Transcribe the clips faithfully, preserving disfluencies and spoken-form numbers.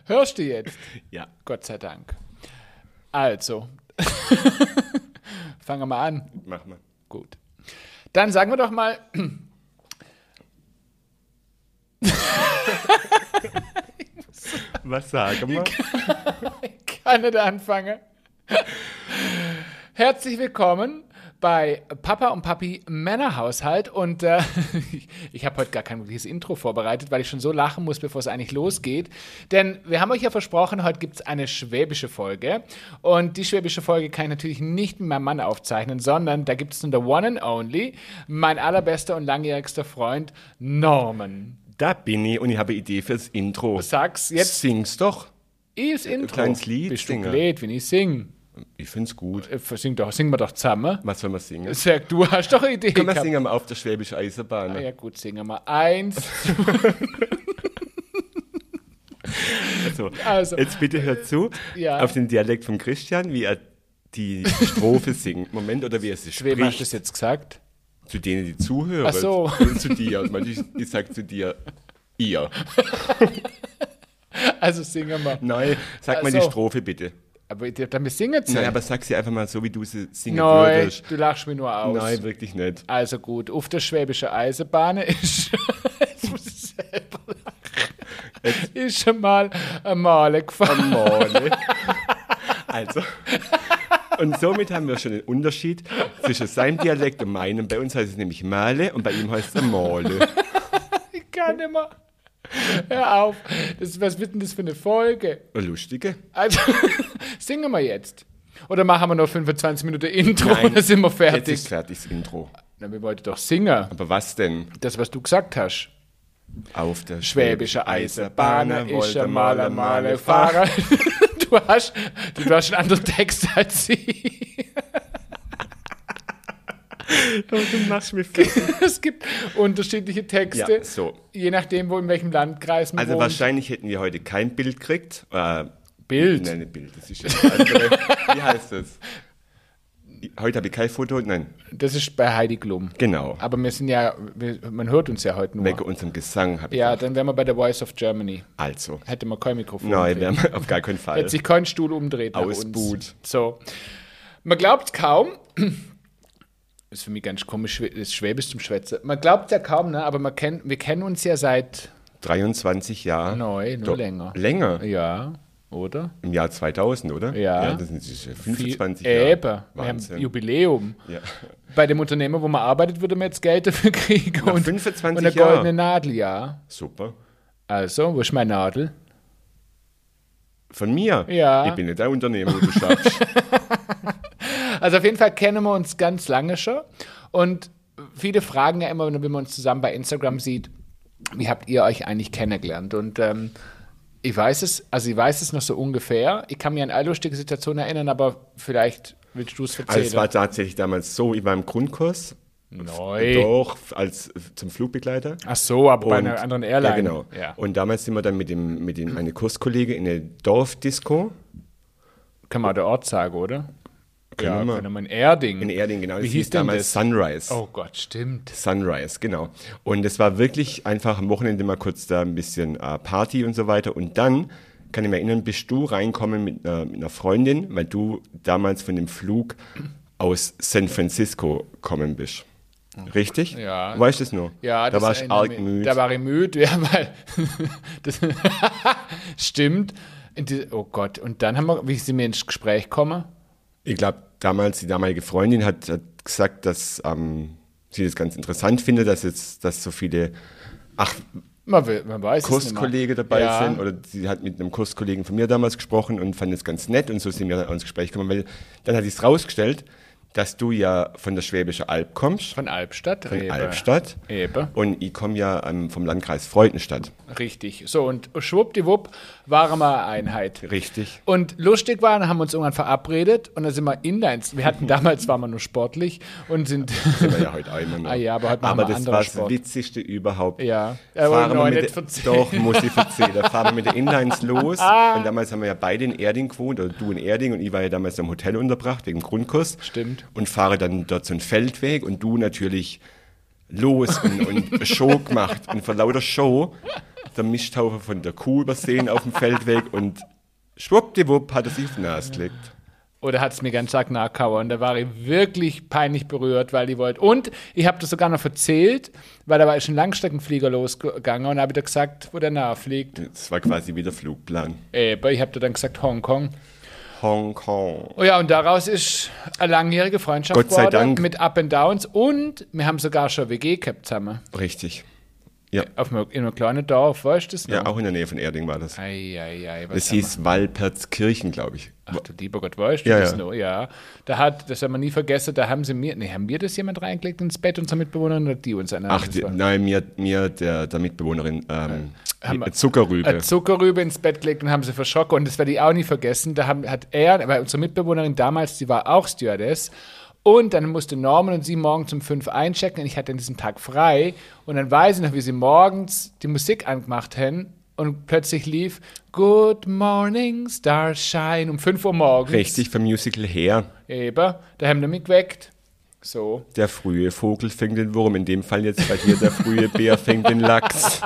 Hörst du jetzt? Ja. Gott sei Dank. Also, fangen wir mal an. Mach mal. Gut. Dann sagen wir doch mal. Was sagen wir? Ich kann nicht anfangen. Herzlich willkommen bei Papa und Papi Männerhaushalt und äh, ich, ich habe heute gar kein wirkliches Intro vorbereitet, weil ich schon so lachen muss, bevor es eigentlich losgeht. Denn wir haben euch ja versprochen, heute gibt es eine schwäbische Folge und die schwäbische Folge kann ich natürlich nicht mit meinem Mann aufzeichnen, sondern da gibt es nur the one and only, mein allerbester und langjährigster Freund Norman. Da bin ich und ich habe eine Idee fürs Intro. Sag's jetzt. Sing's doch. Ich das Intro. Ein kleines Lied Bist du singen. blöd, wenn ich sing? Ich find's gut. Äh, Sing, doch, singen wir doch zusammen. Was soll man singen? Sag, du hast doch eine Idee Komm, wir gehabt. singen mal auf der Schwäbischen Eisenbahn. Ah, ja gut, singen wir. Eins. Also, Also, jetzt bitte hört zu ja. auf den Dialekt von Christian, wie er die Strophe singt. Moment, oder wie er sie Wem hast du spricht. das jetzt gesagt? Zu denen, die zuhören. Ach so. Und zu dir. Ich, meine, ich, ich sag zu dir, ihr. Also singen wir. Nein, sag Ach mal so. die Strophe bitte. Aber damit singen sie. Nein, aber sag sie einfach mal so, wie du sie singen Nein, würdest. du lachst mich nur aus. Nein, wirklich nicht. Also gut, auf der Schwäbische Eisenbahn ist, jetzt muss ich selber lachen, ist schon mal ein Male gefahren. Male. Also, und somit haben wir schon den Unterschied zwischen seinem Dialekt und meinem. Bei uns heißt es nämlich Male und bei ihm heißt es Male. Ich kann nicht mehr. Hör auf. Das, was wird denn das für eine Folge? Eine lustige. Also, singen wir jetzt. Oder machen wir noch fünfundzwanzig Minuten Intro Nein, und dann sind wir Jetzt fertig. ist fertig das Intro. Na, wir wollten doch singen. Aber was denn? Das, was du gesagt hast. Auf der Schwäbische Eisenbahn ist ein Maler, Maler, Fahrer. Du hast, du, du hast einen anderen Text als sie. Du machst mich fertig. Es gibt unterschiedliche Texte, Ja, so. je nachdem, wo in welchem Landkreis man Also wohnt. wahrscheinlich hätten wir heute kein Bild gekriegt. Äh, Bild? Nein, nicht Bild. Das ist ja eine andere. Wie heißt das? Heute habe ich kein Foto. Nein, Das ist bei Heidi Klum. genau. Aber wir sind ja, wir, man hört uns ja heute nur. Wegen unserem Gesang habe ich Ja, gedacht. dann wären wir bei der Voice of Germany. Also. Hätte man kein Mikrofon. Nein, drin. wären wir auf gar keinen Fall. Hätte sich kein Stuhl umdreht nach Ausbuht. uns. So. Man glaubt kaum, ist für mich ganz komisch, das Schwäbisch zum Schwätzen. Man glaubt ja kaum, ne? Aber man kennt, wir kennen uns ja seit dreiundzwanzig Jahre. Nein, nur Doch, länger. Länger? Ja, oder? Im Jahr zweitausend, oder? Ja. Ja, das sind sicher fünfundzwanzig Viel- Jahre. Eben, wir haben Wahnsinn. Jubiläum. Ja. Bei dem Unternehmen, wo man arbeitet, würde man jetzt Geld dafür kriegen. Nach und, fünfundzwanzig und eine Jahren. goldene Nadel, ja. Super. Also, wo ist meine Nadel? Von mir? Ja. Ich bin nicht der Unternehmer, wo du schaffst. Also auf jeden Fall kennen wir uns ganz lange schon. Und viele fragen ja immer, wenn man uns zusammen bei Instagram sieht, wie habt ihr euch eigentlich kennengelernt? Und ähm, ich weiß es, also ich weiß es noch so ungefähr. Ich kann mich an eine lustige Situation erinnern, aber vielleicht willst du es Also erzählen. es war tatsächlich damals so, ich war im Grundkurs. Neu. Doch, als zum Flugbegleiter. Ach so, aber bei Und- einer anderen Airline. Ja, genau. Ja. Und damals sind wir dann mit dem, mit dem eine Kurskollege in eine Dorfdisco. Kann man auch der Ort sagen, oder? Können ja, wir. können wir in Erding. In Erding, genau. Wie Das hieß denn damals das? Sunrise. Oh Gott, stimmt. Sunrise, genau. Und es war wirklich einfach am Wochenende mal kurz da ein bisschen äh, Party und so weiter. Und dann, kann ich mich erinnern, bist du reinkommen mit einer, mit einer Freundin, weil du damals von dem Flug aus San Francisco kommen bist. Richtig? Ja. Weißt du das noch? Ja, da das warst du erinnert arg mich. müde. Da war ich müde, ja, weil das stimmt. In die, oh Gott, und dann haben wir, wie sind wir ins Gespräch gekommen? Ich glaube, damals die damalige Freundin hat, hat gesagt, dass ähm, sie das ganz interessant findet, dass jetzt dass so viele ach, Man, will, man weiß es Kurskollegen nicht mehr. dabei Ja. sind. Oder sie hat mit einem Kurskollegen von mir damals gesprochen und fand es ganz nett. Und so sind wir dann ins Gespräch gekommen, weil dann hat sich rausgestellt, dass du ja von der Schwäbischen Alb kommst. Von Albstadt. Von Eben. Albstadt. Eben. Und ich komme ja ähm, vom Landkreis Freudenstadt. Richtig. So, und schwuppdiwupp waren wir eine Einheit. Richtig. Und lustig war, dann haben wir uns irgendwann verabredet und dann sind wir inlines. Wir hatten damals, waren wir nur sportlich und sind. Sind wir ja heute einmal noch. Ah ja, aber heute machen aber wir das andere war das Sport. Witzigste überhaupt. Ja, aber Fahren wir noch mit nicht der- erzählen. Doch, muss ich erzählen. Da fahren wir mit den Inlines los. Und damals haben wir ja beide in Erding gewohnt, oder du in Erding und ich war ja damals im Hotel unterbracht, wegen Grundkurs. Stimmt. Und fahre dann dort so einen Feldweg und du natürlich los und, und Show gemacht. Und vor lauter Show der Misthaufen von der Kuh übersehen auf dem Feldweg und schwuppdiwupp hat er sich auf die Nase gelegt. Oder hat es mir ganz stark nachgehauen. Und da war ich wirklich peinlich berührt, weil ich wollte. Und ich habe das sogar noch erzählt, weil da war ich ein Langstreckenflieger losgegangen und habe da gesagt, wo der nachfliegt. Das war quasi wie der Flugplan. Eben, ich habe da dann gesagt Hongkong. Hongkong. Oh ja, und daraus ist eine langjährige Freundschaft Gott sei geworden, Dank. mit Up and Downs. Und wir haben sogar schon W G gehabt zusammen. Richtig. Ja. Auf einem, in einem kleinen Dorf, weißt du das noch? Ja, auch in der Nähe von Erding war das. Ei, ei, ei, was Das haben hieß Walpertskirchen, glaube ich. Ach du lieber Gott, weißt du Ja, das ja. noch? Ja. Da hat, das haben wir nie vergessen, da haben sie mir, nee, haben wir das jemand reingelegt ins Bett, unsere Mitbewohnerin, oder die uns eine? Ach, die, nein, mir, mir der, der Mitbewohnerin, ähm, Haben wir- Zuckerrübe. Eine Zuckerrübe ins Bett gelegt und haben sie verschrocken. Und das werde ich auch nie vergessen. Da haben, hat er, weil unsere Mitbewohnerin damals, die war auch Stewardess. Und dann musste Norman und sie morgens um fünf einchecken. Und ich hatte an diesem Tag frei. Und dann weiß ich noch, wie sie morgens die Musik angemacht haben. Und plötzlich lief Good Morning, Starshine um fünf Uhr morgens. Richtig, vom Musical her. Eben, da haben wir mich geweckt. So. Der frühe Vogel fängt den Wurm. In dem Fall jetzt bei dir der frühe Bär fängt den Lachs.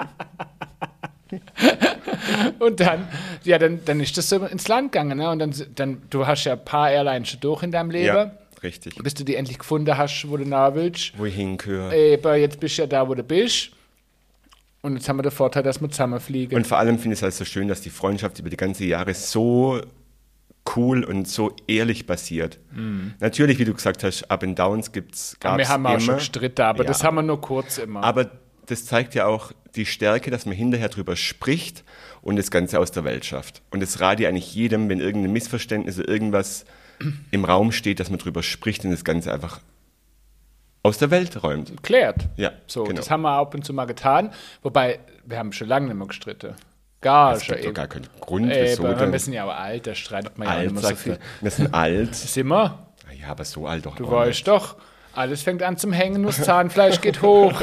Und dann, ja, dann, dann ist das so ins Land gegangen. Ne? Und dann, dann, du hast ja ein paar Airlines schon durch in deinem Leben. Ja, richtig. Bis du die endlich gefunden hast, wo du nah willst. Wo ich hingehöre. Eben, jetzt bist du ja da, wo du bist. Und jetzt haben wir den Vorteil, dass wir zusammenfliegen. Und vor allem finde ich es halt so schön, dass die Freundschaft über die ganzen Jahre so cool und so ehrlich passiert. Mhm. Natürlich, wie du gesagt hast, Up and Downs gibt's, gab's wir haben immer. auch schon gestritten, aber Ja. das haben wir nur kurz immer. Aber das zeigt ja auch die Stärke, dass man hinterher drüber spricht und das Ganze aus der Welt schafft. Und das rate ich eigentlich jedem, wenn irgendein Missverständnis oder irgendwas im Raum steht, dass man drüber spricht und das Ganze einfach aus der Welt räumt. Klärt. Ja, So, genau. das haben wir ab und zu mal getan. Wobei, wir haben schon lange nicht mehr gestritten. Gar Es schon gibt doch eben. gar keinen Grund, Eben, wieso denn? wir sind ja aber alt, da streitet man ja auch Alt, nicht mehr so sagt viel. er. Wir sind alt. Sind wir? Ja, aber so alt doch Du auch weißt doch, alles fängt an zum Hängen, nur das Zahnfleisch geht hoch.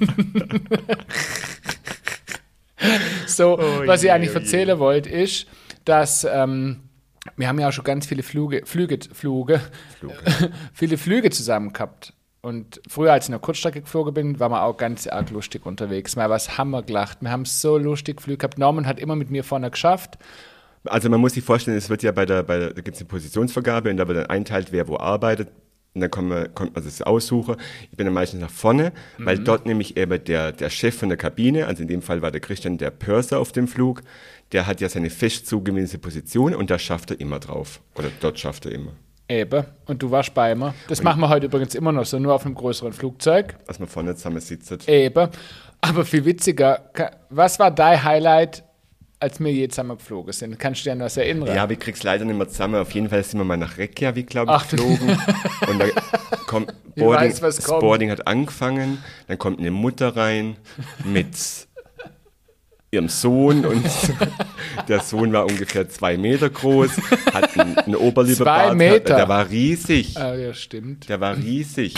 So, Oh was je, ich eigentlich oh je. erzählen wollte, ist, dass ähm, wir haben ja auch schon ganz viele Flüge, Flüge, Flüge, viele Flüge zusammen gehabt. Und früher, als ich in der Kurzstrecke geflogen bin, waren wir auch ganz arg lustig unterwegs. Mal was haben wir gelacht. Wir haben so lustig Flüge gehabt. Norman hat immer mit mir vorne geschafft. Also man muss sich vorstellen, es wird ja bei der, bei der da gibt es eine Positionsvergabe und da wird dann einteilt, wer wo arbeitet. Und dann kommt man, kommt man das aussuchen. Ich bin dann meistens nach vorne, weil dort nämlich eben der, der Chef von der Kabine, also in dem Fall war der Christian der Purser auf dem Flug, der hat ja seine fest zugewiesene Position und da schafft er immer drauf. Oder dort schafft er immer. Eben. Und du warst bei mir. Das machen wir heute übrigens immer noch so, nur auf einem größeren Flugzeug. Dass man vorne zusammen sitzt. Eben. Aber viel witziger, ka- was war dein Highlight, als wir je zusammen geflogen sind? Kannst du dich an was erinnern? Ja, aber ich krieg's leider nicht mehr zusammen. Auf jeden Fall sind wir mal nach Reykjavik, glaube ich, Ach, du- geflogen. Und da kommt Ich Boarding, weiß, was das kommt. Boarding hat angefangen, dann kommt eine Mutter rein mit ihrem Sohn und der Sohn war ungefähr zwei Meter groß, hat einen, einen Oberlippenbart. Zwei Meter? Der war riesig. Ah, ja, stimmt. Der war riesig.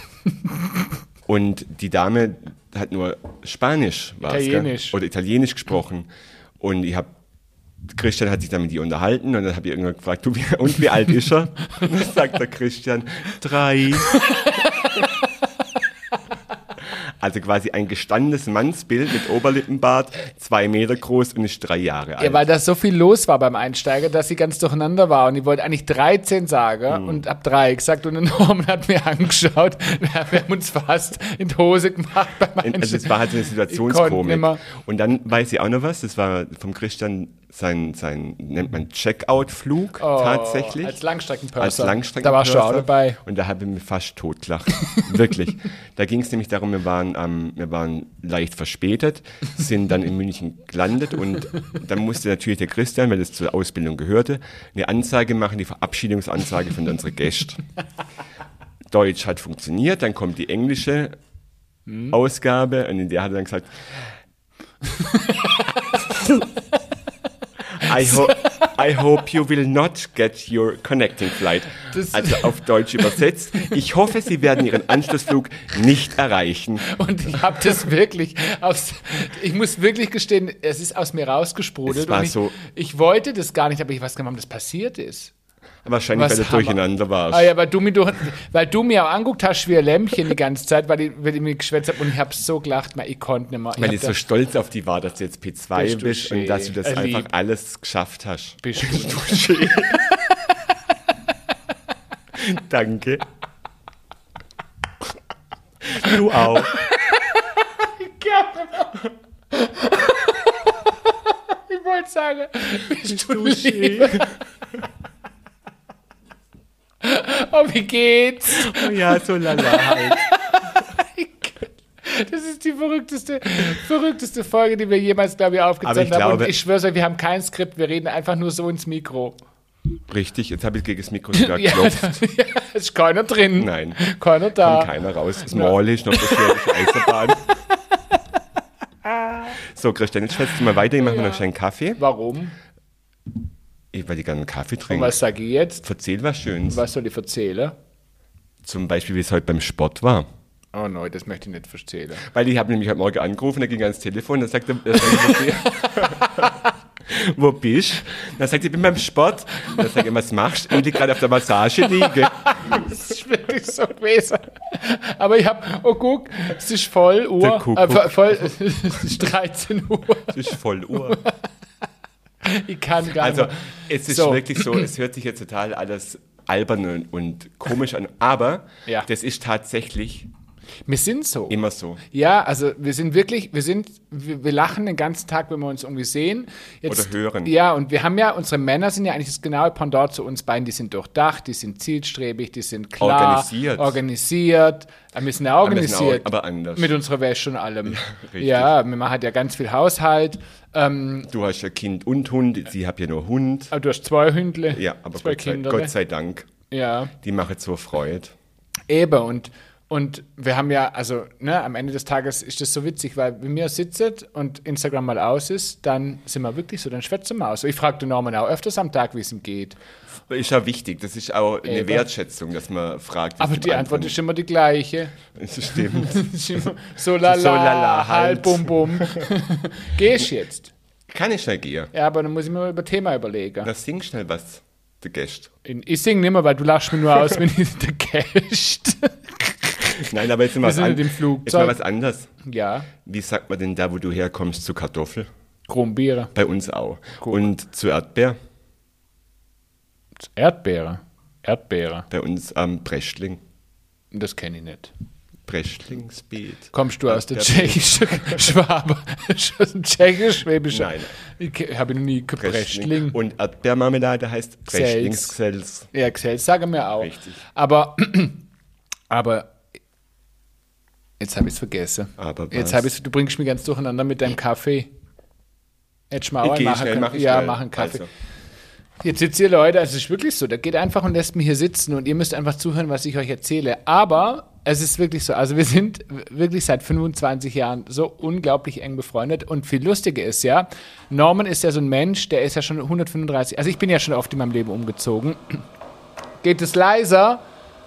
Und die Dame hat nur Spanisch, war's, Italienisch. Gell? Oder Italienisch gesprochen. Und ich habe, Christian hat sich dann mit ihr unterhalten und dann habe ich irgendwann gefragt, du, wie, und wie alt ist er? Und dann sagt der Christian, drei. Also quasi ein gestandenes Mannsbild mit Oberlippenbart, zwei Meter groß und ist drei Jahre alt. Ja, weil da so viel los war beim Einsteiger, dass sie ganz durcheinander war. Und ich wollte eigentlich dreizehn sagen Mhm. und ab drei gesagt. Und der Norman hat mir angeschaut. Wir haben uns fast in die Hose gemacht beim Einsteigen. Also es war halt so eine Ich konnte Situationskomik. nimmer. Und dann weiß ich auch noch was, das war vom Christian sein, sein nennt man Checkout-Flug Oh, tatsächlich. Als Langstreckenpurser. Als Langstreckenpurser. Da warst du auch dabei. Und da habe ich mich fast totgelacht. Wirklich. Da ging es nämlich darum, wir waren, ähm, wir waren leicht verspätet, sind dann in München gelandet und dann musste natürlich der Christian, weil das zur Ausbildung gehörte, eine Ansage machen, die Verabschiedungsansage von unseren Gästen. Deutsch hat funktioniert, dann kommt die englische Hm. Ausgabe und in der hat er dann gesagt, I, ho I hope you will not get your connecting flight. Das- Also auf Deutsch übersetzt. Ich hoffe, Sie werden Ihren Anschlussflug nicht erreichen. Und ich habe das wirklich aus, ich muss wirklich gestehen, es ist aus mir rausgesprudelt. Es war und ich, so- ich wollte das gar nicht, aber ich weiß gar nicht, warum das passiert ist. Wahrscheinlich, Was weil du haben wir? durcheinander warst. Ah ja, weil du, mich durch, weil du mir auch angeguckt hast wie ein Lämpchen die ganze Zeit, weil ich, weil ich mich geschwätzt habe und ich habe so gelacht, man, ich konnte nicht mehr. Ich Weil hab ich so das- stolz auf die war, dass du jetzt P zwei Bist bist, du und dass du schön. das Äh, einfach lieb. alles geschafft hast. Bist du schön. Danke. Du auch. Ich wollte sagen, bist du Du lieb. schön. Oh, wie geht's? Oh ja, so lala halt. Das ist die verrückteste, verrückteste Folge, die wir jemals, glaube ich, Aber aufgezeichnet ich haben. glaube- Und ich schwöre euch, wir haben kein Skript, wir reden einfach nur so ins Mikro. Richtig, jetzt habe ich gegen das Mikro sogar Ja, geklopft. ja, ist keiner drin. Nein, Keiner da. kommt keiner raus. Das Maul ist noch das schwedische Eisenbahn. So, Christian, jetzt schätzt du mal weiter. Ich mache mir noch einen Kaffee. Warum? Ich, weil ich gerne einen Kaffee Und trinke. was sage ich jetzt? Erzähl was Schönes. Was soll ich erzählen? Zum Beispiel, wie es heute beim Sport war. Oh nein, das möchte ich nicht erzählen. Weil ich habe nämlich heute Morgen angerufen, da ging er ans Telefon, dann sagt er, er sagt, wo bist du? Dann sagt er, ich bin beim Sport. Dann sagt er, was machst du? Ich liege gerade auf der Massage liege. Das ist wirklich so gewesen. Aber ich habe, oh guck, es ist voll Der Uhr. Kuckuck. Äh, voll, voll, es ist dreizehn Uhr. Es ist voll Uhr. Ich kann gar Also nicht mehr. es ist So. wirklich so, es hört sich jetzt total alles albern und, und komisch an, aber Ja. das ist tatsächlich Wir sind so. immer so. Ja, also wir sind wirklich, wir sind, wir, wir lachen den ganzen Tag, wenn wir uns irgendwie sehen. Jetzt, Oder hören. Ja, und wir haben ja, unsere Männer sind ja eigentlich das genaue Pendant zu uns beiden. Die sind durchdacht, die sind zielstrebig, die sind klar. Organisiert. Organisiert. Äh, Wir sind ja Aber wir sind organisiert. auch- aber anders. Mit unserer Wäsche und allem. richtig. Ja, wir machen ja ganz viel Haushalt. Ähm, Du hast ja Kind und Hund, sie hat ja nur Hund. aber du hast zwei Hündle. Ja, aber zwei Gott sei, Kinder. Gott sei Dank, Ja. die machen so Freude. Eben, und, und wir haben ja, also ne, am Ende des Tages ist das so witzig, weil wenn wir sitzen und Instagram mal aus ist, dann sind wir wirklich so, dann schwätzen wir aus. Ich frage den Norman auch öfters am Tag, wie es ihm geht. Ist ja wichtig, das ist auch eine Eben. Wertschätzung, dass man fragt. wie Aber es die dem Antwort anderen ist immer die gleiche. ist. Das stimmt. Das ist immer so lala, So lala halt, halt. bum bum. Gehst jetzt? Kann ich schnell gehen? Ja, aber dann muss ich mir mal über Thema überlegen. Na, sing schnell was, der Gast. Ich singe nicht mehr, weil du lachst mir nur aus, wenn ich der Gast. Nein, aber jetzt mal, Wir was, sind an, nicht im jetzt mal Flugzeug. was anderes. Ja, Wie sagt man denn da, wo du herkommst, zu Kartoffel? Krummbeere. Bei uns auch. Guck. Und zu Erdbeer? Erdbeere. Erdbeere. Bei uns am Breschling. Das kenne ich nicht. Breschlingsbeet. Kommst du aus der Erdbeerbeet. tschechischen Schwabe? Aus dem tschechisch-schwäbischen? Nein. Ich habe noch nie gepreschtling. Und Erdbeermarmelade heißt Breschlingsgsells. Ja, Xels sagen wir auch. Richtig. Aber, aber jetzt habe ich es vergessen. Aber was? Jetzt habe ich du bringst mich ganz durcheinander mit deinem Kaffee. Hättest du mal auch Ich einen gehe machen schnell, können. mach ich Ja, schnell. machen Kaffee. Also, Jetzt sitzt ihr Leute, also es ist wirklich so, der geht einfach und lässt mich hier sitzen und ihr müsst einfach zuhören, was ich euch erzähle. Aber es ist wirklich so, also wir sind wirklich seit fünfundzwanzig Jahren so unglaublich eng befreundet und viel lustiger ist ja, Norman ist ja so ein Mensch, der ist ja schon hundertfünfunddreißig, also ich bin ja schon oft in meinem Leben umgezogen. Geht es leiser?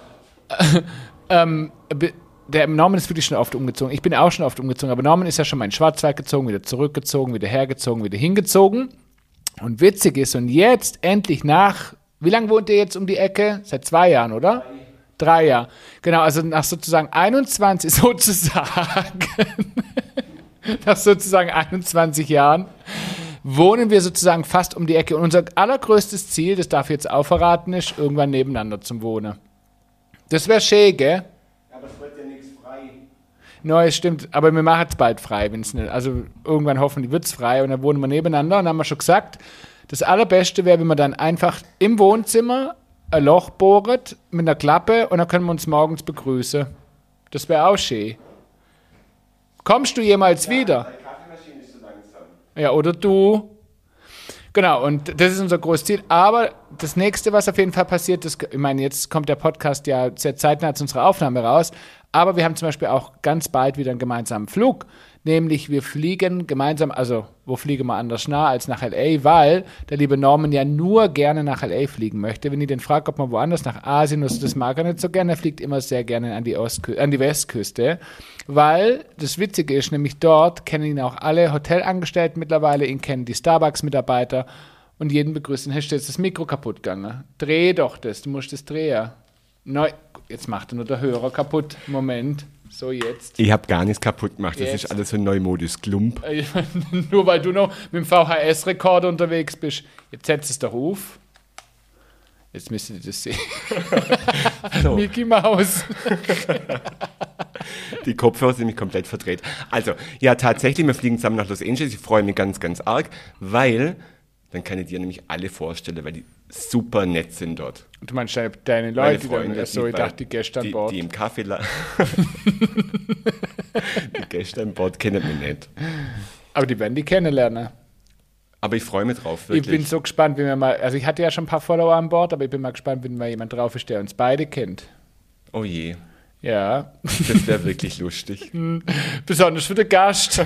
ähm, be- der Norman ist wirklich schon oft umgezogen. Ich bin auch schon oft umgezogen, aber Norman ist ja schon mal in Schwarzwald gezogen, wieder zurückgezogen, wieder hergezogen, wieder hingezogen. Und witzig ist, und jetzt endlich nach, wie lange wohnt ihr jetzt um die Ecke? Seit zwei Jahren, oder? Drei, Drei Jahre. Genau, also nach sozusagen einundzwanzig, sozusagen, nach sozusagen einundzwanzig Jahren wohnen wir sozusagen fast um die Ecke. Und unser allergrößtes Ziel, das darf ich jetzt auch verraten, ist, irgendwann nebeneinander zum Wohnen. Das wäre schön, gell? aber es wird ja nichts frei. No, es stimmt, aber wir machen es bald frei, wenn's nicht. Also irgendwann hoffentlich wird es frei und dann wohnen wir nebeneinander und dann haben wir schon gesagt, das Allerbeste wäre, wenn man dann einfach im Wohnzimmer ein Loch bohrt mit einer Klappe und dann können wir uns morgens begrüßen. Das wäre auch schön. Kommst du jemals wieder? Die Kaffeemaschine ist so langsam. Ja, oder du. Genau, und das ist unser großes Ziel. Aber das nächste, was auf jeden Fall passiert, das, ich meine, jetzt kommt der Podcast ja sehr zeitnah zu unserer Aufnahme raus, aber wir haben zum Beispiel auch ganz bald wieder einen gemeinsamen Flug. Nämlich wir fliegen gemeinsam, also wo fliegen wir anders nah als nach L A, weil der liebe Norman ja nur gerne nach L A fliegen möchte. Wenn ich den frage, ob man woanders nach Asien ist, das mag er nicht so gerne, er fliegt immer sehr gerne an die, Ostkü- an die Westküste, weil das Witzige ist, nämlich dort kennen ihn auch alle Hotelangestellten mittlerweile, ihn kennen die Starbucks-Mitarbeiter und jeden begrüßen. Hast du jetzt das Mikro kaputt gegangen? Dreh doch das, du musst das drehen. Neu, jetzt macht er nur der Hörer kaputt. Moment, so jetzt. Ich habe gar nichts kaputt gemacht, das Jetzt. ist alles so ein Neumodus Klump. Nur weil du noch mit dem V H S-Rekorder unterwegs bist. Jetzt setz es doch auf. Jetzt müsstet ihr das sehen. So. Mickey Maus. Die Kopfhörer sind nämlich komplett verdreht. Also, ja, tatsächlich, wir fliegen zusammen nach Los Angeles. Ich freue mich ganz, ganz arg, weil dann kann ich dir nämlich alle vorstellen, weil die super nett sind dort. Du meinst deine, deine Meine Leute, die Freunde, da, so, ich die- dachte, die Gäste an die, Bord. die im Kaffee la- Die Gäste an Bord kennen mich nicht. Aber die werden die kennenlernen. Aber ich freue mich drauf, Ich wirklich. bin so gespannt, wie wir mal, also ich hatte ja schon ein paar Follower an Bord, aber ich bin mal gespannt, wenn mal jemand drauf ist, der uns beide kennt. Oh je, Ja, das wäre wirklich lustig. besonders für den Gast.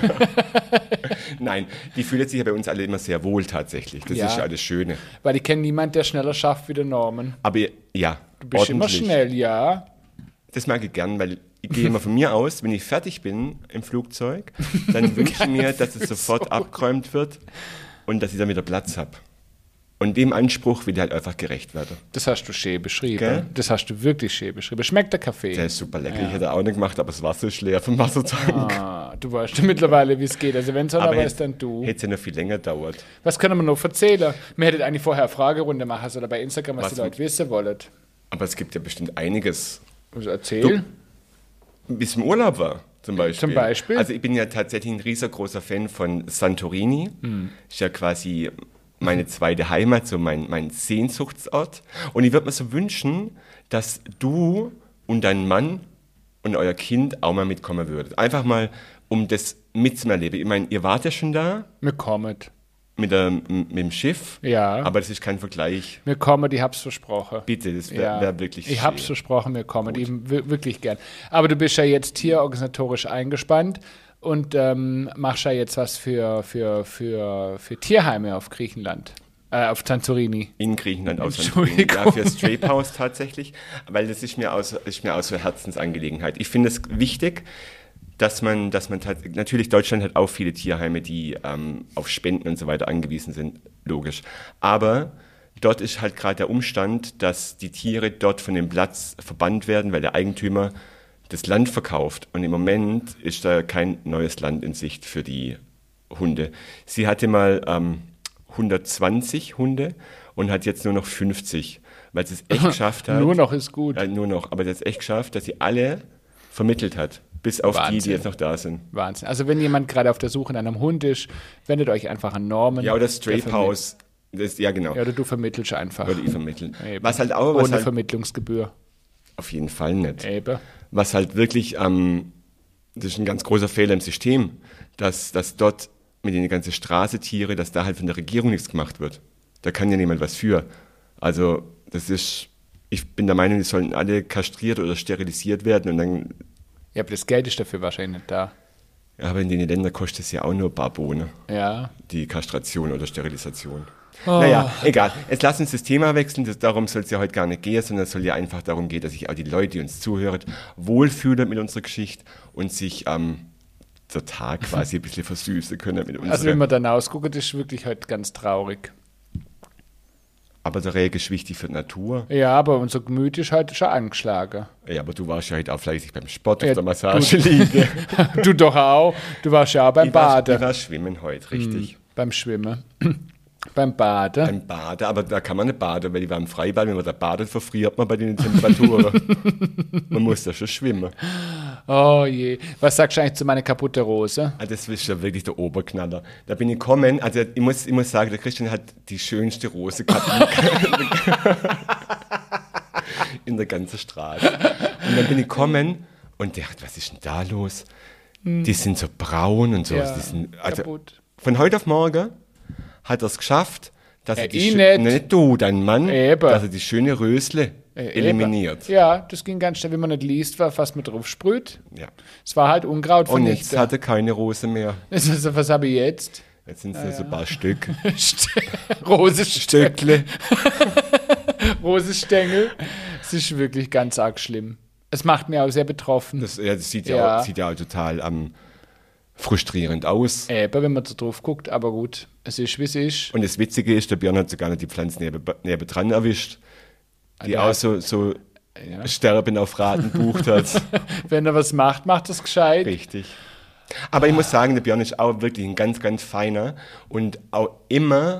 Nein, die fühlen sich ja bei uns alle immer sehr wohl tatsächlich. Das Ja. ist ja das Schöne. Weil ich kenne niemanden, der schneller schafft wie der Norman. Aber ja, Du bist immer schnell, ja. Das mag ich gern, weil ich gehe immer von mir aus, wenn ich fertig bin im Flugzeug, dann wünsche ich mir, dass es sofort so. abgeräumt wird und dass ich dann wieder Platz habe. Und dem Anspruch will ich halt einfach gerecht werden. Das hast du schön beschrieben. Gell? Das hast du wirklich schön beschrieben. Schmeckt der Kaffee? Der ist super lecker. Ich hätte auch nicht gemacht, aber das Wasser ist leer vom Wassertank. Ah, du weißt ja mittlerweile, wie es geht. Also wenn es einer aber weiß, hätte dann du. es ja noch viel länger dauert. Was können wir noch erzählen? Wir hätten eigentlich vorher eine Fragerunde machen sollen bei Instagram, was, Was die Leute wissen wollen. Aber es gibt ja bestimmt einiges. Also erzähl. Bis im Urlaub war, zum Beispiel. Zum Beispiel? Also ich bin ja tatsächlich ein riesengroßer Fan von Santorini. Hm. Ist ja quasi meine zweite Heimat, so mein, mein Sehnsuchtsort. Und ich würde mir so wünschen, dass du und dein Mann und euer Kind auch mal mitkommen würdet. Einfach mal, um das mitzuerleben. Ich meine, ihr wart ja schon da Wir kommen. mit, der, mit dem Schiff, Ja. aber das ist kein Vergleich. Wir kommen, ich hab's versprochen. Bitte, das wäre Ja, wär wirklich ich hab's schön. versprochen, wir kommen, eben wir- wirklich gern. Aber du bist ja jetzt hier organisatorisch eingespannt und ähm, machst ja jetzt was für, für, für, für Tierheime auf Griechenland, äh, auf Santorini. In Griechenland aus Entschuldigung. Ja, für Stray House tatsächlich, weil das ist mir aus, ist mir aus so Herzensangelegenheit. Ich finde es wichtig, dass man, dass man tats- natürlich Deutschland hat auch viele Tierheime, die ähm, auf Spenden und so weiter angewiesen sind, logisch. Aber dort ist halt gerade der Umstand, dass die Tiere dort von dem Platz verbannt werden, weil der Eigentümer das Land verkauft. Und im Moment ist da kein neues Land in Sicht für die Hunde. Sie hatte mal ähm, hundertzwanzig Hunde und hat jetzt nur noch fünfzig, weil sie es echt geschafft hat. Nur noch ist gut. Äh, nur noch, aber sie hat es echt geschafft, dass sie alle vermittelt hat. Bis auf die, Wahnsinn. die jetzt noch da sind. Wahnsinn. Also wenn jemand gerade auf der Suche nach einem Hund ist, wendet euch einfach an Norman. Ja, oder Der Stray vermittelt- House. Das, ja, genau. Ja, oder du vermittelst einfach. Würde ich vermitteln. Eben. Was halt auch, was Ohne halt, Vermittlungsgebühr. auf jeden Fall nicht. Eben. Was halt wirklich, ähm, das ist ein ganz großer Fehler im System, dass, dass dort mit den ganzen Straßetiere, dass da halt von der Regierung nichts gemacht wird. Da kann ja niemand was für. Also, das ist, ich bin der Meinung, die sollen alle kastriert oder sterilisiert werden und dann, Ja, aber das Geld ist dafür wahrscheinlich nicht da. ja, aber in den Ländern kostet es ja auch nur ein paar Bohnen, Ja. die Kastration oder Sterilisation. Oh. Naja, egal. Jetzt lass uns das Thema wechseln. Das, darum soll es ja heute gar nicht gehen, sondern es soll ja einfach darum gehen, dass sich auch die Leute, die uns zuhören, wohlfühlen mit unserer Geschichte und sich ähm, der Tag quasi ein bisschen versüßen können mit unserer. Also wenn man dann ausguckt, das ist wirklich heute ganz traurig. aber der Regen ist wichtig für die Natur. Ja, aber unser Gemüt ist heute schon angeschlagen. Ja, aber du warst ja heute auch fleißig beim Sport Ja, auf der Massageliege. Du doch auch. Du warst ja auch beim Ich war, Baden. ich war schwimmen heute, richtig. Beim Schwimmen. Beim Baden. Beim Baden, aber da kann man nicht baden, weil ich war im Freibad, wenn man da badet, verfriert man bei den Temperaturen. Man muss da schon schwimmen. Oh je. Was sagst du eigentlich zu meiner kaputten Rose? Also das ist ja wirklich der Oberknaller. Da bin ich gekommen, also ich muss, ich muss sagen, der Christian hat die schönste Rose gehabt in der ganzen Straße. Und dann bin ich gekommen und der hat, was ist denn da los? Die sind so braun und so. Ja, die sind, also kaputt. von heute auf morgen hat er es geschafft, dass Ja, er die ich schö- nicht. nicht du, dein Mann, Eben. dass er die schöne Rösle Äh, eliminiert. eben. Ja, das ging ganz schnell. Wenn man nicht liest, war fast mit drauf sprüht. Ja. Es war halt Unkraut Und jetzt vernichten. hat er keine Rose mehr. Also, was habe ich jetzt? Jetzt sind es nur so ein paar Stück. Rosestöckle. Rosenstängel. Es ist wirklich ganz arg schlimm. Es macht mir auch sehr betroffen. Das, ja, das sieht ja, Ja. Auch, sieht ja auch total am frustrierend aus. Eben, wenn man so drauf guckt, aber gut, es ist, wie es ist. Und das Witzige ist, der Björn hat sogar noch die Pflanzen neben, nebendran erwischt, die Der auch hat- so, so Ja. Sterben auf Raten bucht hat. Wenn er was macht, macht es gescheit. Richtig. Aber ich muss sagen, der Björn ist auch wirklich ein ganz, ganz feiner und auch immer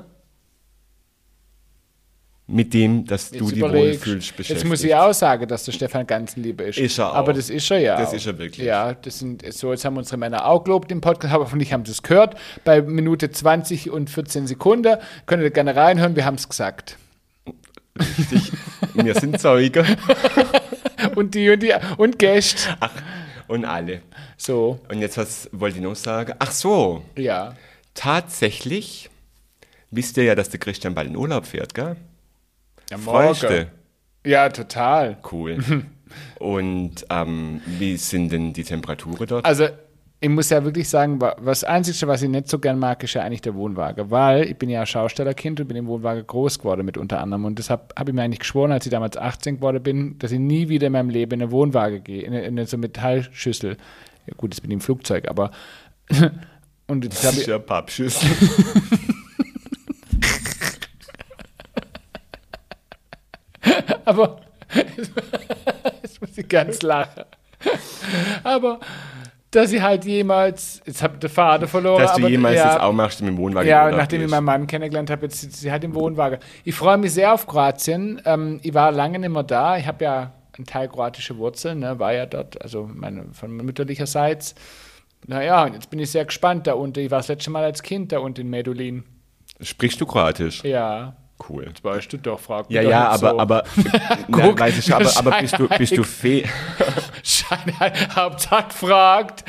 mit dem, dass du Jetzt dich überlegst. wohlfühlst, beschäftigt. Jetzt muss ich auch sagen, dass der Stefan Ganzenliebe ist. Ist er auch. Aber das ist er ja Das auch. ist er wirklich. Ja, das sind, so, jetzt haben unsere Männer auch gelobt im Podcast, aber hoffentlich haben sie es gehört. Bei Minute zwanzig und vierzehn Sekunden könnt ihr gerne reinhören, wir haben es gesagt. Richtig. Wir sind Zeuge. Und die und die und Gäste. Ach, und alle. So, Und jetzt, was wollte ich noch sagen? Ach so, ja. tatsächlich wisst ihr ja, dass der Christian bald in Urlaub fährt, gell? Ja, Freust du? morgen. Ja, total. Cool. Und ähm, wie sind denn die Temperaturen dort? Also, ich muss ja wirklich sagen, wa- was Einzige, was ich nicht so gern mag, ist ja eigentlich der Wohnwagen. Weil ich bin ja Schaustellerkind und bin im Wohnwagen groß geworden mit unter anderem. Und deshalb habe ich mir eigentlich geschworen, als ich damals achtzehn geworden bin, dass ich nie wieder in meinem Leben in eine Wohnwagen gehe, in eine, in eine so Metallschüssel. Ja gut, jetzt bin ich im Flugzeug, aber und jetzt das habe ist ich, ja Pappschüssel. aber jetzt muss ich ganz lachen. Aber dass ich halt jemals, jetzt habe ich den Vater verloren. Dass du aber, jemals ja, das auch machst mit dem Wohnwagen. Ja, in Urlaub nachdem ich gehst. meinen Mann kennengelernt habe, jetzt sitzt sie halt im Wohnwagen. Ich freue mich sehr auf Kroatien. Ähm, ich war lange nicht mehr da. Ich habe ja einen Teil kroatische Wurzeln, ne, war ja dort, also meine, von mütterlicherseits. Naja, und jetzt bin ich sehr gespannt da unten. Ich war das letzte Mal als Kind da unten in Medulin. Sprichst du Kroatisch? Ja, Cool. das weißt du doch, frag mich Ja, doch ja, nicht aber, so. aber, na, Guck, weiß ich schon, aber, aber bist du, bist du fähig? Schein, Hauptsache fragt.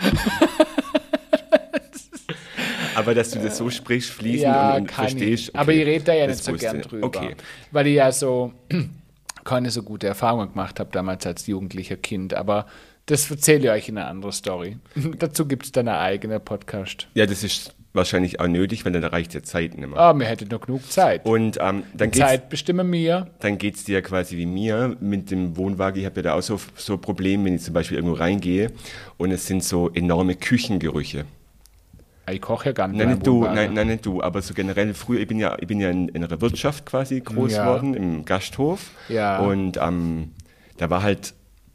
Aber dass du das so sprichst, fließend Ja, und, und kann verstehst. ich. Aber ich rede da ja das nicht so wusste gern ich. drüber. Okay. Weil ich ja so keine so gute Erfahrungen gemacht habe damals als jugendlicher Kind. Aber das erzähle ich euch in einer anderen Story. Dazu gibt es dann einen eigenen Podcast. Ja, das ist wahrscheinlich auch nötig, weil dann reicht ja Zeit nicht mehr. Ah, mir hätte noch genug Zeit. Und ähm, dann geht's, Zeit bestimmen wir. dann geht's dir quasi wie mir mit dem Wohnwagen. Ich habe ja da auch so, so Probleme, wenn ich zum Beispiel irgendwo reingehe und es sind so enorme Küchengerüche. Ich koche ja gar nicht. Nein, in nicht meinem du, Wohnwagen. nein, nein, nicht du, aber so generell früher, ich bin ja, ich bin ja in, in einer Wirtschaft quasi groß Ja. geworden, im Gasthof. Ja. Und ähm, da war halt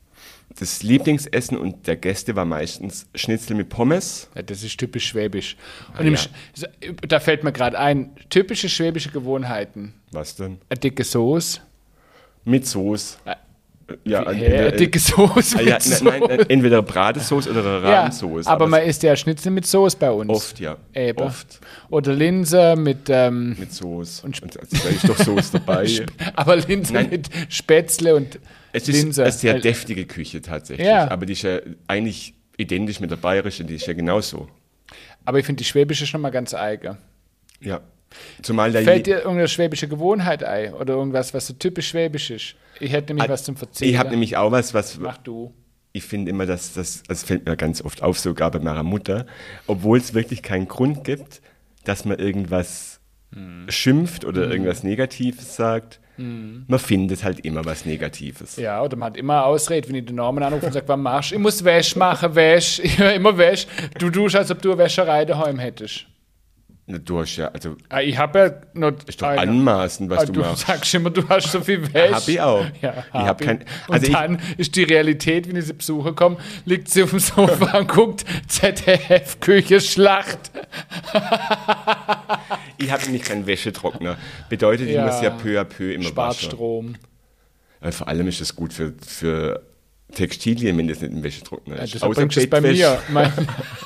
das Lieblingsessen und der Gäste war meistens Schnitzel mit Pommes. Ja, das ist typisch schwäbisch. Und Ah, im ja. Sch- da fällt mir gerade ein, typische schwäbische Gewohnheiten. Was denn? Eine dicke Soße. Mit Soße. Äh, Ja, Hä, entweder, eine dicke Soße ah, mit ja, Soße. nein, nein, entweder Bratesauce oder eine Ja, Rahmsauce. aber man isst ja Schnitzel mit Soße bei uns. oft, ja. Eben. Oft Oder Linse mit, ähm, mit Soße. Und Und, also, da ist doch Soße dabei. aber Linse Nein. mit Spätzle und Es ist Linse. eine sehr Äh, deftige Küche tatsächlich. Ja. Aber die ist ja eigentlich identisch mit der bayerischen, die ist ja genauso. Aber ich finde die schwäbische schon mal ganz eigen. Ja. Zumal da Fällt je, dir irgendeine schwäbische Gewohnheit ein? Oder irgendwas, was so typisch schwäbisch ist? Ich hätte nämlich Ah, was zum Verzählen. ich habe nämlich auch was, was Mach du. ich finde immer, dass das, das fällt mir ganz oft auf, sogar bei meiner Mutter, obwohl es wirklich keinen Grund gibt, dass man irgendwas Hm. schimpft oder irgendwas Negatives sagt. Man findet halt immer was Negatives. Ja, oder man hat immer Ausrede, wenn ich den Norman anrufe und sage, was machst du? Ich muss Wäsche machen, Wäsche. Ich höre immer Wäsche. Du tust, als ob du eine Wäscherei daheim hättest. Na, Du hast ja, also, Ah, ich habe ja noch. ist doch eine. anmaßend, was Ah, du, du machst. sagst immer, du hast so viel Wäsche. Hab ich auch. Ja, Ich hab hab kein- Und also ich- dann ist die Realität, wenn ich sie besuche komme, liegt sie auf dem Sofa und guckt Z D F Küche Schlacht. Ich habe nämlich keinen Wäschetrockner. Bedeutet, ich Ja. muss ja peu à peu immer Spart waschen. Strom. Ja, vor allem ist es gut für, für Textilien, wenn das nicht ein Wäschetrockner Ja, ist. deshalb bringst du es bei Bettwäsche. mir. Mein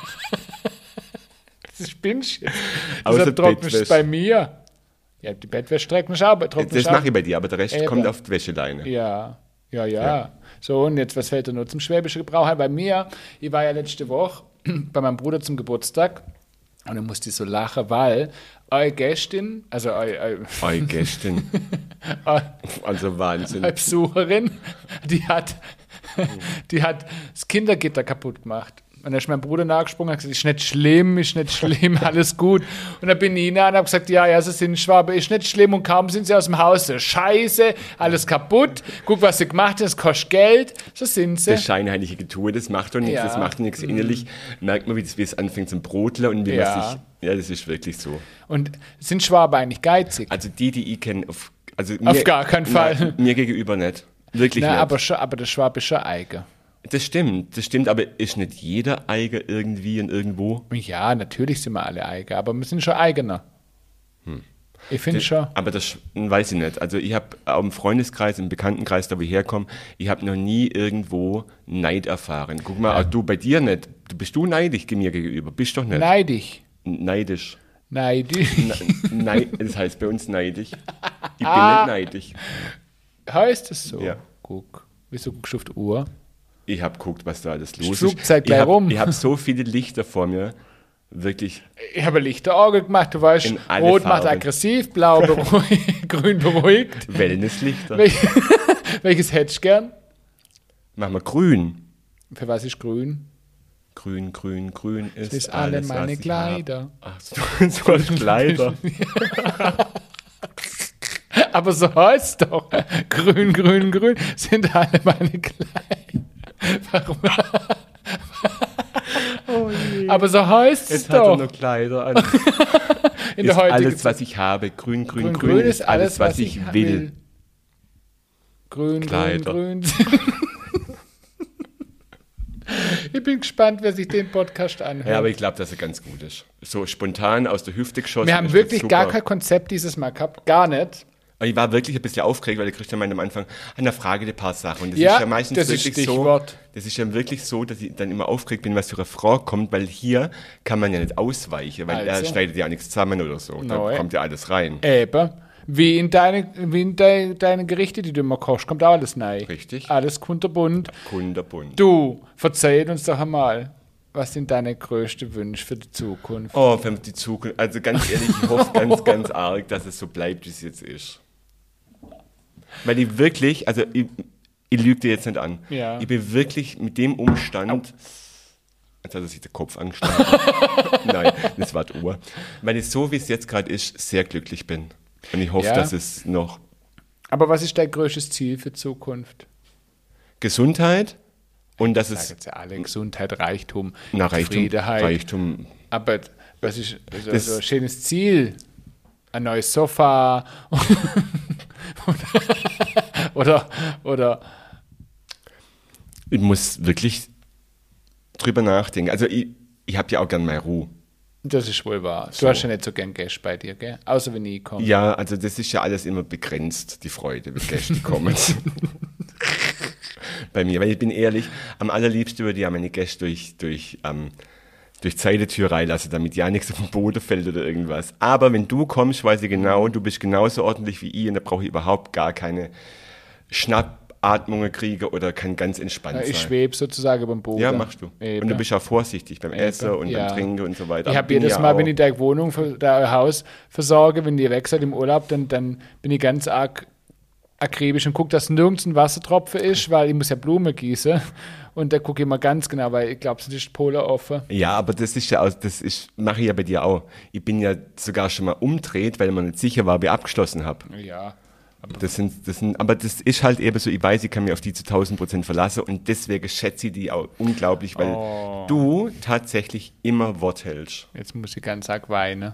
das spinnst du. Außer Deshalb trocknest du es Bettwäsche. bei mir. Ja, die Bettwäsche trocknest du auch. trocknest Das du auch. mache ich bei dir, aber der Rest Eben. kommt auf die Wäscheleine. Ja, ja, ja, Ja. So, und jetzt, was fällt dir nur zum schwäbischen Gebrauch ein? Bei mir, ich war ja letzte Woche bei meinem Bruder zum Geburtstag und dann musste ich so lachen, weil eure Gästin, also eure, eure, Oh, gestern. eure Also Wahnsinn. Besucherin, die hat, die hat das Kindergitter kaputt gemacht. Und dann ist mein Bruder nachgesprungen und hat gesagt, ist nicht schlimm, ist nicht schlimm, alles gut. Und dann bin ich hinein und habe gesagt, ja, ja, sie sind Schwabe, ist nicht schlimm. Und kaum sind sie aus dem Haus, so, scheiße, alles kaputt. Guck, was sie gemacht haben, das kostet Geld. So sind sie. Das scheinheilige Getue, das macht doch nichts, Ja. das macht doch nichts. Innerlich merkt man, wie, das, wie es anfängt zum Brodeln und wie Ja. man sich, ja, das ist wirklich so. Und sind Schwaben eigentlich geizig? Also die, die ich kenne, auf, also Auf mir, gar keinen Fall. Nein, mir gegenüber nicht. Wirklich Na, nicht. aber, schon, aber der Schwabe ist schon eigen. Das stimmt, das stimmt, aber ist nicht jeder Eiger irgendwie und irgendwo? Ja, natürlich sind wir alle eigen, aber wir sind schon eigener. Hm. Ich finde schon. Aber das weiß ich nicht. Also ich habe auch im Freundeskreis, im Bekanntenkreis, da wo ich herkomme, ich habe noch nie irgendwo Neid erfahren. Guck mal, auch du bei dir nicht. Du bist du neidisch mir gegenüber? Bist doch nicht. Neidig. Neidisch. Neidig. Ne- Nei das heißt bei uns neidisch. Ich bin Ah. nicht neidisch. Heißt es so? Ja. Guck. Wieso guckst du auf die Uhr? Ich habe geguckt, was da alles los ist. Flugzeit Ich gleich habe rum. hab so viele Lichter vor mir. Wirklich. Ich habe ein Lichterauge gemacht, du weißt, In alle rot macht Farben. aggressiv, blau beruhigt, grün beruhigt. Wellnesslichter. Wel Welches hättest du gern? Machen wir grün. Für was ist grün? Grün, grün, grün ist, Das ist alle alles, meine was ich Kleider. hab. Ach, so, so als Kleider. Aber so heißt es doch. Grün, grün, grün sind alle meine Kleider. Warum? Oh je. Aber so heißt es Jetzt hat er doch. nur Kleider an. In der ist heutigen alles, was ich habe. Grün, grün, grün, grün, grün ist alles, was ich ha- will. Grün, Kleider. grün, grün. Ich bin gespannt, wer sich den Podcast anhört. Ja, aber ich glaube, dass er ganz gut ist. So spontan aus der Hüfte geschossen. Wir haben ist wirklich das gar super. kein Konzept dieses Mal gehabt. Gar nicht. Aber ich war wirklich ein bisschen aufgeregt, weil der Christian meinte am Anfang, an der Frage die paar Sachen. Und das Ja, ist ja meistens das ist wirklich so, Stichwort. das ist ja wirklich so, dass ich dann immer aufgeregt bin, was für eine Frage kommt, weil hier kann man ja nicht ausweichen, weil er Also. schneidet ja auch nichts zusammen oder so. Da Nein. kommt ja alles rein. Eben. Wie in deine, wie in deine, deine Gerichte, die du immer kochst, kommt auch alles rein. Richtig. Alles kunterbunt. Kunderbunt. Du, verzeih uns doch einmal, was sind deine größten Wünsche für die Zukunft? Oh, für die Zukunft. Also ganz ehrlich, ich hoffe ganz, ganz arg, dass es so bleibt, wie es jetzt ist. Weil ich wirklich, also ich, ich lüge dir jetzt nicht an. Ja. Ich bin wirklich mit dem Umstand, jetzt hat er sich der Kopf angeschlagen. Nein, das war die Uhr. Weil ich so, wie es jetzt gerade ist, sehr glücklich bin. Und ich hoffe, Ja. dass es noch Aber was ist dein größtes Ziel für die Zukunft? Gesundheit und dass Sagen es jetzt ja alle Gesundheit, Reichtum, na, Reichtum, Zufriedenheit. Reichtum, Aber was ist so, Das- so ein schönes Ziel? Ein neues Sofa oder, oder ich muss wirklich drüber nachdenken. Also ich, ich habe ja auch gern meine Ruhe. das ist wohl wahr. Du So. hast ja nicht so gern Gäste bei dir, gell? Außer wenn ich komme. Ja, also das ist ja alles immer begrenzt, die Freude, wenn Gäste kommen. Bei mir, weil ich bin ehrlich, am allerliebsten würde ich ja meine Gäste durch, durch, ähm, durch die Seitentür reinlassen, damit ja nichts auf den Boden fällt oder irgendwas. Aber wenn du kommst, weiß ich genau, du bist genauso ordentlich wie ich und da brauche ich überhaupt gar keine Schnappatmungen kriegen oder kann ganz entspannt Ja, sein. ich schwebe sozusagen über dem Boden. Ja, machst du. Eben. Und du bist auch vorsichtig beim Essen und Ja. beim Trinken und so weiter. Ich Aber habe bin jedes ja Mal, auch- wenn ich deine Wohnung, dein Haus versorge, wenn ihr weg seid im Urlaub, dann, dann bin ich ganz arg akribisch und gucke, dass nirgends ein Wassertropfen ist, weil ich muss ja Blumen gießen. Und da gucke ich mal ganz genau, weil ich glaube, es ist Polen offen. Ja, aber das ist ja auch, das ist, mache ich ja bei dir auch. Ich bin ja sogar schon mal umdreht, weil man nicht sicher war, wie ich abgeschlossen habe. Ja. Das sind, das sind, aber das ist halt eben so, ich weiß, ich kann mich auf die zu tausend Prozent verlassen und deswegen schätze ich die auch unglaublich, weil Oh. du tatsächlich immer Wort hältst. Jetzt muss ich ganz arg weinen.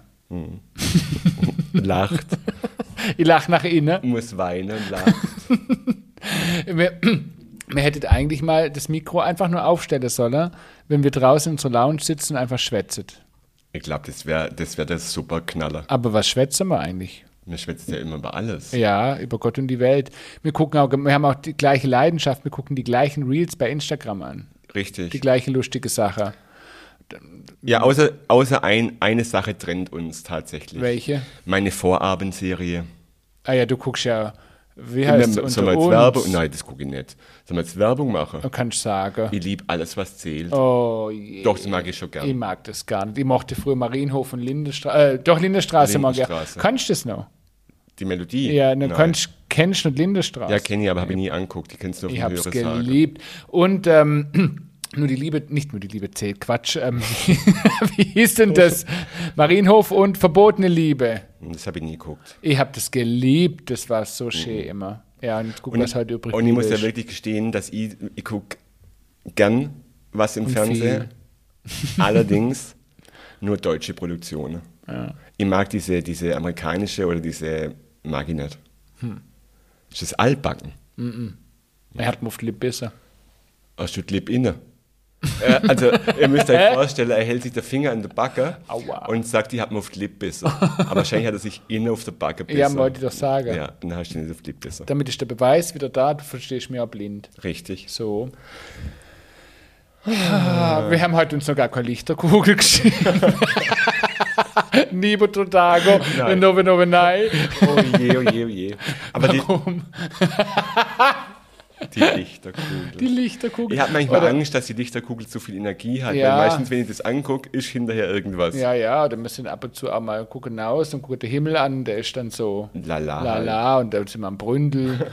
Lacht, Ich lache nach innen. muss weinen, lacht. Wir, wir hätten eigentlich mal das Mikro einfach nur aufstellen sollen, wenn wir draußen in unserer Lounge sitzen und einfach schwätzen. Ich glaube, das wäre das, wär das super Knaller. Aber was schwätzen wir eigentlich? Wir schwätzen ja immer über alles. Ja, über Gott und die Welt. Wir gucken auch, wir haben auch die gleiche Leidenschaft, wir gucken die gleichen Reels bei Instagram an. Die Richtig. gleiche lustige Sache. Ja, außer, außer ein, eine Sache trennt uns tatsächlich. Welche? Meine Vorabendserie. Ah ja, du guckst ja, wie heißt es, Sollen unter wir jetzt uns? Werbung? Nein, das gucke ich nicht. Sollen wir jetzt Werbung machen? Du kannst sagen. Ich liebe alles, was zählt. Oh je. Doch, das mag ich schon gern. Ich mag das gar nicht. Ich mochte früher Marienhof und Lindenstraße. Äh, doch, Lindenstraße mag ich. Lindenstraße. Kannst du das noch? Die Melodie? Ja, dann Nein. kannst, kennst du nicht Lindenstraße. Ja, kenne ich, aber habe ich nie angeguckt. Die kennst du auf Ich dem habe es Hörer sagen. geliebt. Und ähm, Nur die Liebe, nicht nur die Liebe zählt, Quatsch. Ähm, wie hieß denn das? Marienhof und verbotene Liebe. Das habe ich nie geguckt. Ich habe das geliebt, das war so schön mhm. immer. Ja, und guck, und, was heute übrig ist. Und ich muss ja wirklich gestehen, dass ich, ich gucke gern was im und Fernsehen. Allerdings nur deutsche Produktionen. Ja. Ich mag diese, diese amerikanische oder diese, mag ich nicht. Hm. Das ist das Altbacken. Mhm. Er hat mir auf die Lippe besser. Hast du die Lippe inne? äh, also, ihr müsst euch vorstellen, er hält sich den Finger an der Backe Aua. Und sagt, ich habe mir auf die Lippe besser. Aber wahrscheinlich hat er sich innen auf der Backe besser. Ja, wollte ich doch sagen. Ja, dann hast du nicht auf die Lippe besser. Damit ist der Beweis wieder da, du verstehst mich auch blind. Richtig. So. Ah, wir haben heute uns noch gar keine Lichterkugel geschrieben. Nibo Totago, Nove Nove Nai. Oh je, oh je, oh je. Aber warum? Die, die Lichterkugel. Die Lichterkugel. Ich habe manchmal oder Angst, dass die Lichterkugel zu viel Energie hat. Ja. Weil meistens, wenn ich das angucke, ist hinterher irgendwas. Ja, ja, dann müssen wir ab und zu auch mal gucken aus und gucken den Himmel an, der ist dann so lala. Lala und dann sind wir am Bründel.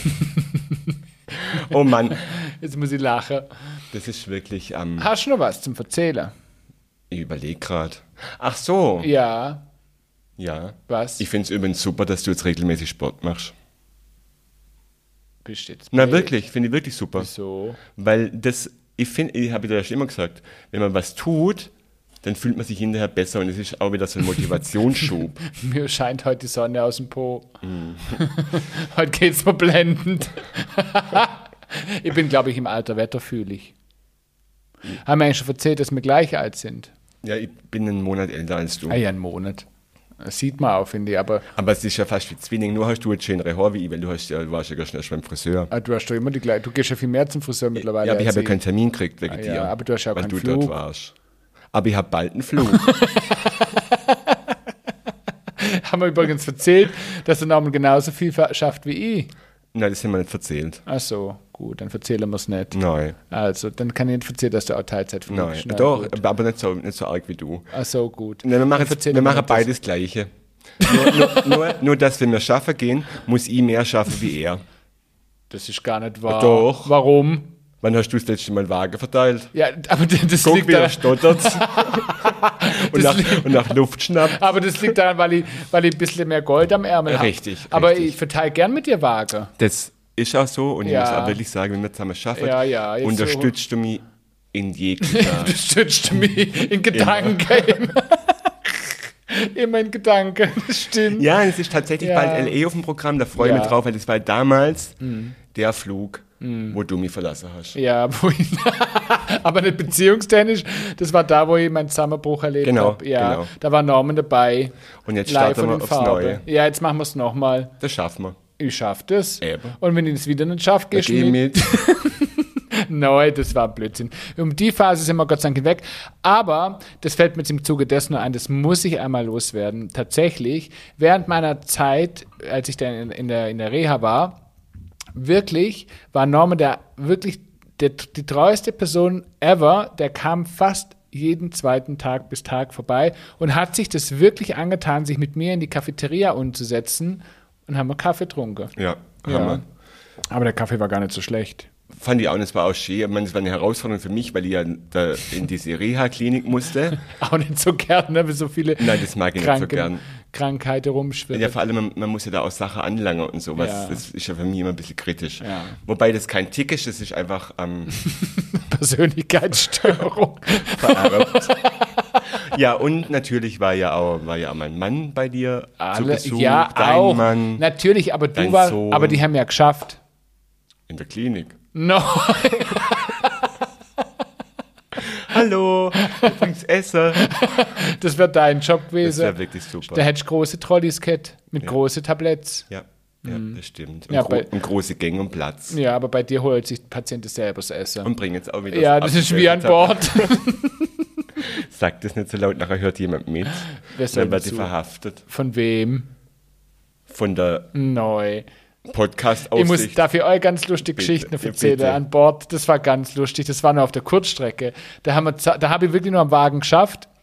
Oh Mann. Jetzt muss ich lachen. Das ist wirklich am... Ähm, Hast du noch was zum Erzählen? Ich überlege gerade. Ach so. Ja. Ja. Was? Ich finde es übrigens super, dass du jetzt regelmäßig Sport machst. Bist jetzt Na wirklich, finde ich wirklich super. Wieso? Weil das, ich finde, ich habe dir ja schon immer gesagt, wenn man was tut, dann fühlt man sich hinterher besser und es ist auch wieder so ein Motivationsschub. Mir scheint heute die Sonne aus dem Po. Mm. Heute geht es mir blendend. Ich bin, glaube ich, im Alter wetterfühlig. Mhm. Haben wir eigentlich schon erzählt, dass wir gleich alt sind? Ja, ich bin einen Monat älter als du. Ah ja, einen Monat. Das sieht man auch, finde ich. Aber, aber es ist ja fast wie Zwilling. Nur hast du jetzt schönere Haare wie ich, weil du, hast ja, du warst ja gar schnell beim Friseur. Ah, du hast doch immer die gleiche. Du gehst ja viel mehr zum Friseur mittlerweile. Ja, aber ich habe ja keinen Termin gekriegt wegen ah, dir. Ja, aber du hast ja auch weil keinen du Flug. dort warst. Aber ich habe bald einen Flug. Haben wir übrigens erzählt, dass der Norman genauso viel schafft wie ich. Nein, das haben wir nicht erzählt. Ach so, gut, dann erzählen wir es nicht. Nein. Also, dann kann ich nicht erzählen, dass du auch Teilzeit fliegst. Nein, Na, doch, gut. aber nicht so, nicht so arg wie du. Ach so, gut. Nein, wir machen, jetzt, wir machen beides das Gleiche. nur, nur, nur, nur, dass wenn wir schaffen gehen, muss ich mehr schaffen wie er. Das ist gar nicht wahr. Doch. Warum? Wann hast du das letzte Mal Waage verteilt? Ja, aber das Guck, liegt wie daran. er stottert und, nach, und nach Luft schnappt. Aber das liegt daran, weil ich, weil ich ein bisschen mehr Gold am Ärmel habe. Richtig. Aber richtig. ich verteile gern mit dir Waage. Das ist auch so und ja. ich muss auch wirklich sagen, wenn wir zusammen schaffen, ja, ja, unterstützt so. du mich in jeglicher... Unterstützt du mich in Gedanken. Immer in Gedanken, das stimmt. Ja, es ist tatsächlich ja. bald L A auf dem Programm, da freue ich ja. mich drauf, weil das war damals mhm. der Flug, mhm. wo du mich verlassen hast. Ja, wo ich, aber nicht beziehungstechnisch, das war da, wo ich meinen Zusammenbruch erlebt genau, habe. Ja, genau. Da war Norman dabei. Und jetzt starten wir aufs Farbe. Neue. Ja, jetzt machen wir es nochmal. Das schaffen wir. Ich schaffe das. Eben. Und wenn ich es wieder nicht schaffe, gehst du mit. mit. Nein, das war Blödsinn. Um die Phase sind wir Gott sei Dank weg. Aber das fällt mir jetzt im Zuge dessen nur ein, das muss ich einmal loswerden. Tatsächlich, während meiner Zeit, als ich dann in, in, der, in der Reha war, wirklich war Norman der wirklich der, die treueste Person ever. Der kam fast jeden zweiten Tag bis Tag vorbei und hat sich das wirklich angetan, sich mit mir in die Cafeteria umzusetzen und haben wir Kaffee getrunken. Ja, haben ja. wir. Aber der Kaffee war gar nicht so schlecht. Fand ich auch, und es war auch schön. Ich meine, es war eine Herausforderung für mich, weil ich ja da in diese Reha-Klinik musste. Auch nicht so gern, ne, wie so viele Nein, das mag ich Kranken, nicht so gern. Krankheiten rumschwirren. Ja, vor allem, man, man muss ja da auch Sachen anlangen und sowas. Ja. Das ist ja für mich immer ein bisschen kritisch. Ja. Wobei das kein Tick ist, das ist einfach ähm, Persönlichkeitsstörung. vererbt. Ja, und natürlich war ja auch, war ja auch mein Mann bei dir Alle, zu Besuch. ja, dein auch. Mann. Natürlich, aber du dein war, Sohn. aber die haben ja geschafft. In der Klinik. No. Hallo, du bringst Essen. Das wäre dein Job gewesen. Das wäre wirklich super. Da hättest du große Trolleys gehabt, mit Ja. großen Tabletts. Ja, ja Mhm. das stimmt. Und, Ja, gro bei- und große Gänge und Platz. Ja, aber bei dir holt sich der Patient selber das Essen. Und bring jetzt auch wieder Ja, das ist wie an Bord. Sag das nicht so laut, nachher hört jemand mit. Wer soll Dann wird sie dazu? verhaftet. Von wem? Von der Neu. Ich muss Podcast-Aussicht. dafür euch ganz lustige Bitte, Geschichten ja, erzählen bitte. an Bord. Das war ganz lustig. Das war nur auf der Kurzstrecke. Da, haben wir, za- da habe ich wirklich nur am Wagen geschafft.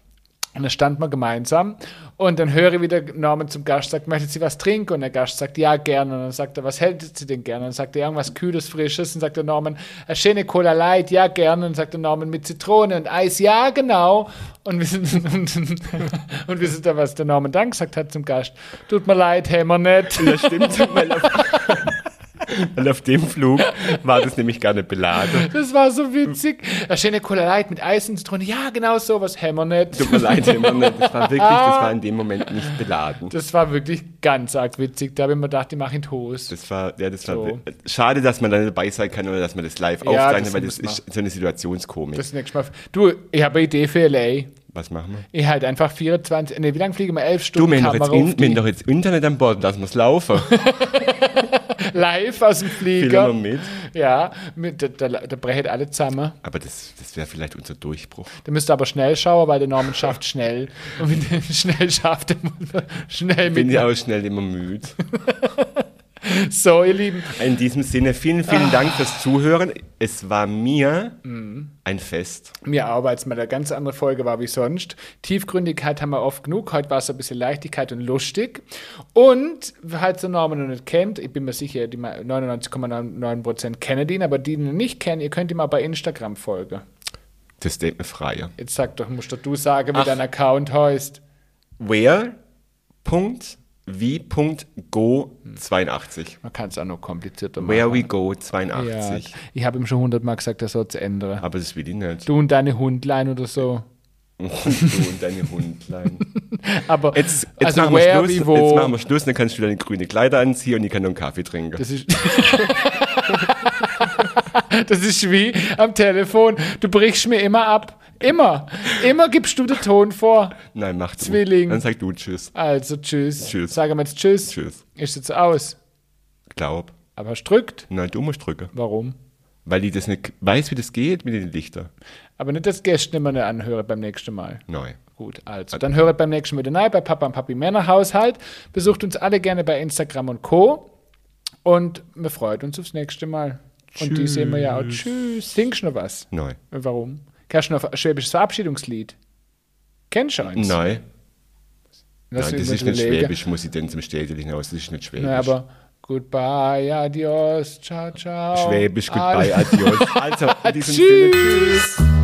Und dann standen wir gemeinsam und dann höre ich wieder Norman zum Gast, sagt, möchtet Sie was trinken? Und der Gast sagt, ja, gerne. Und dann sagt er, was hält Sie denn gerne? Und dann sagt er, irgendwas Kühles, Frisches. Und sagt der Norman, eine schöne Cola Light, ja, gerne. Und dann sagt der Norman, mit Zitrone und Eis, ja, genau. Und wir sind, und, und wir sind da, was der Norman dann gesagt hat zum Gast, tut mir leid, haben wir nicht. Das stimmt, weil auf, weil auf dem Flug war das nämlich gar nicht beladen. Das war so witzig. Eine schöne Cola Light mit Eis und Zitrone, ja, genau so, was haben wir nicht. Tut mir leid, haben wir nicht. Das war wirklich, das war in dem Moment nicht beladen. Das war wirklich ganz arg witzig. Da habe ich mir gedacht, ich mache ihn Toast. Das war, ja, das So. war schade, dass man da dabei sein kann oder dass man das live Ja, aufzeichnet, das weil das muss ist so eine Situationskomik. Das nächste Mal. Du, ich habe eine Idee für L A. Was machen wir? Ich halt einfach vierundzwanzig, nee, wie lange fliegen wir? elf Du, Stunden wir haben doch jetzt, Kamera in, auf wir haben die, doch jetzt Internet an Bord, lassen wir es laufen. live aus dem Filmen Flieger. wir mit. Ja, mit, da, da, da brechen alle zusammen. Aber das, das wäre vielleicht unser Durchbruch. Da müsst ihr aber schnell schauen, weil der Norman schafft schnell. Und wenn der schnell schafft, dann muss man schnell Bin mit. ja auch schnell immer müde. So, ihr Lieben. In diesem Sinne, vielen, vielen Dank fürs Zuhören. Es war mir ein Fest. Mir auch, weil es mal eine ganz andere Folge war wie sonst. Tiefgründigkeit haben wir oft genug. Heute war es ein bisschen Leichtigkeit und lustig. Und, falls ihr Norman noch nicht kennt, ich bin mir sicher, die neunundneunzig Komma neun Prozent kennen ihn, aber die ihn nicht kennen, ihr könnt ihm mal bei Instagram folgen. Das steht mir freier. Jetzt sag doch, musst doch du sagen, wie Ach. dein Account heißt. Where.wie.go zweiundachtzig. Man kann es auch noch komplizierter machen. Where we go Ja, zweiundachtzig. ich habe ihm schon hundertmal gesagt, er soll es ändern. Aber das will ich nicht. Du und deine Hundlein oder so. Du und deine Hundlein. Aber Jetzt, jetzt, also machen wir where, Schluss, wie, wo. jetzt machen wir Schluss, dann kannst du deine grüne Kleider anziehen und ich kann noch einen Kaffee trinken. Das ist, das ist wie am Telefon. Du brichst mir immer ab. Immer. Immer gibst du den Ton vor. Nein, mach du. Zwilling. Dann sag du Tschüss. Also tschüss. Tschüss. Sagen wir jetzt tschüss. Tschüss. Ist jetzt aus. Glaub. Aber es drückt. Nein, du musst drücken. Warum? Weil ich das nicht weiß, wie das geht mit den Lichtern. Aber nicht das Gäste immer nicht anhören beim nächsten Mal. Nein. Gut, also dann höret beim nächsten Mal wieder rein bei Papa und Papi Männerhaushalt. Besucht uns alle gerne bei Instagram und Co. Und wir freuen uns aufs nächste Mal. Und die sehen wir ja auch. Tschüss. Singst du noch was? Nein. Warum? Kannst du noch ein schwäbisches Verabschiedungslied? Kennst du eins? Nein. Lass Nein, mich das ist mal nicht überlegen. schwäbisch, muss ich denn zum Städtlichen aus. Das ist nicht schwäbisch. Na, aber goodbye, adios, ciao, ciao. Schwäbisch, goodbye, Ad- adios. Also, in diesem Tschüss. Sinne, tschüss.